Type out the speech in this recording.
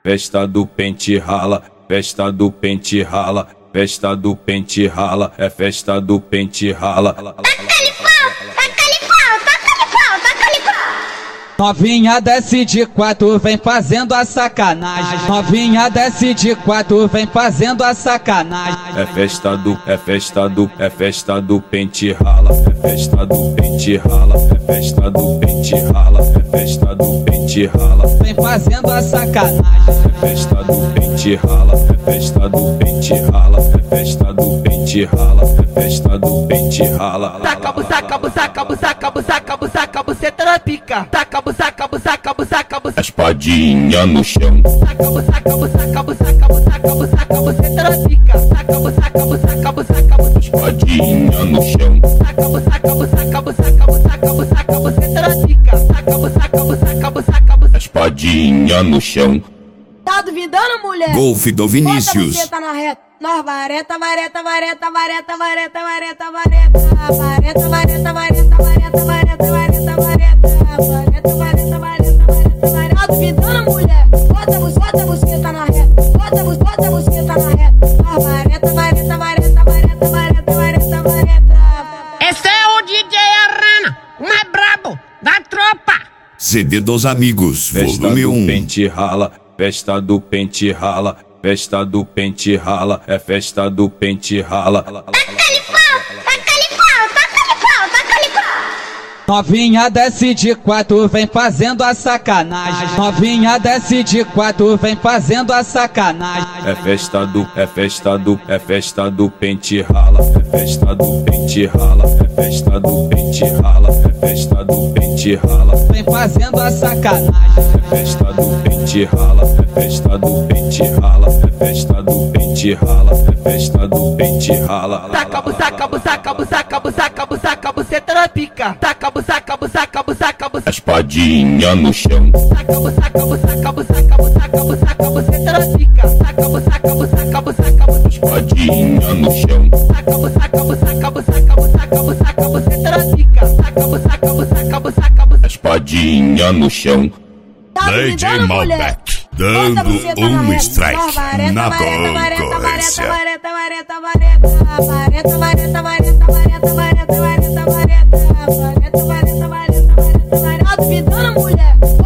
festa do pente rala, festa do pente rala, festa do pente rala, é festa do pente rala. Novinha desce de quatro, vem fazendo a sacanagem. Novinha desce de quatro, vem fazendo a sacanagem. É festa do pente rala, é festa do pente rala, é festa do pente rala, é festa do pente rala. Vem fazendo a sacanagem. É festa do pente rala, é festa do pente rala, é festa do pente rala, é festa do pente rala. Saca, buçaca, buçaca, buçaca, buçaca, buçaca, buceta na pica. Saca, buçaca, buçaca, buçaca, buçaca. Espadinha no chão. Saca, buçaca, buçaca, buçaca, buçaca, buçaca, buceta na pica. Saca, buçaca, buçaca, buçaca, buçaca. Espadinha no chão. Saca, buçaca, buçaca, buçaca, buçaca, buçaca, buceta na pica. Saca, buçaca, buçaca, buçaca, buçaca. Espadinha no chão. Tá duvidando, mulher? Golfe do Vinícius. Bota você tá na reta. Nós vareta, vareta, vareta, vareta, vareta, vareta, vareta, vareta, vareta, vareta, vareta, vareta, vareta, vareta, vareta, vareta, vareta, vareta. Tá duvidando, mulher? Bota você tá na reta. Bota você tá na reta. Nós vareta, vareta, vareta, vareta, vareta, vareta, vareta. Esse é o DJ Arana, o mais brabo da tropa. CD dos Amigos, Festa volume do 1. pente rala, festa do pente rala, festa do pente rala, é festa do pente rala. Novinha desce de quatro, vem fazendo a sacanagem. Novinha desce de quatro, vem fazendo a sacanagem. É festa do pente rala, é festa do pente rala, é festa do pente rala, é festa do pente rala. Vem fazendo a sacanagem. É festa do pente rala, é festa do pente rala, é festa do pente rala, é festa do pente rala. Saca, buçaca, buçaca, buçaca, buçaca, buçaca, buceta na pica. Saca, buçaca, buçaca, buçaca, buçaca. Espadinha no chão. Saca, buçaca, buçaca, buçaca, buçaca, buçaca, buceta na pica. Saca, buçaca, buçaca, buçaca, buçaca. Espadinha no chão. Saca, buçaca, buçaca, buçaca, buçaca, buçaca, buceta na pica. Saca, buçaca, buçaca, buçaca, buçaca. Espadinha no chão. Tá DJ duvidando, mulher? Malbec, dando Bota você tá na um reta. strike Nós vareta, na vareta, vareta, concorrência. vareta, vareta, vareta, vareta, vareta, vareta, vareta, vareta, vareta, vareta, vareta, vareta, vareta, vareta, vareta. Tá duvidando, mulher?